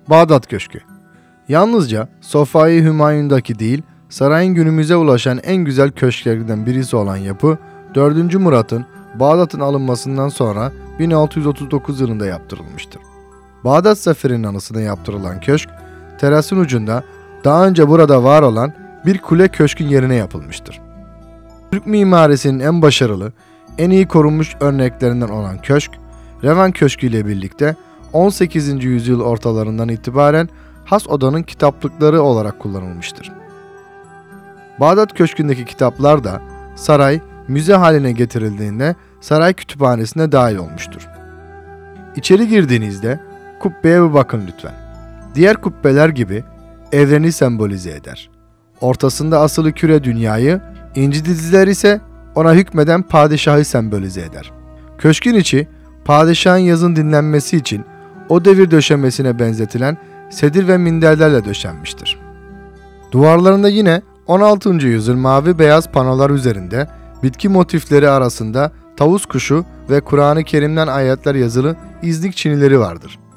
Bağdat Köşkü. Yalnızca Sofai Hümayun'daki değil, sarayın günümüze ulaşan en güzel köşklerden birisi olan yapı, 4. Murat'ın Bağdat'ın alınmasından sonra 1639 yılında yaptırılmıştır. Bağdat Zaferi'nin anısına yaptırılan köşk, terasın ucunda daha önce burada var olan bir kule köşkün yerine yapılmıştır. Türk mimarisinin en başarılı, en iyi korunmuş örneklerinden olan köşk, Revan Köşkü ile birlikte 18. yüzyıl ortalarından itibaren has odanın kitaplıkları olarak kullanılmıştır. Bağdat Köşkü'ndeki kitaplar da saray müze haline getirildiğinde saray kütüphanesine dahil olmuştur. İçeri girdiğinizde kubbeye bir bakın lütfen. Diğer kubbeler gibi evreni sembolize eder. Ortasında asılı küre dünyayı, inci diziler ise ona hükmeden padişahı sembolize eder. Köşkün içi padişahın yazın dinlenmesi için o devir döşemesine benzetilen sedir ve minderlerle döşenmiştir. Duvarlarında yine 16. yüzyıl mavi beyaz panolar üzerinde bitki motifleri arasında tavus kuşu ve Kur'an-ı Kerim'den ayetler yazılı iznik çinileri vardır.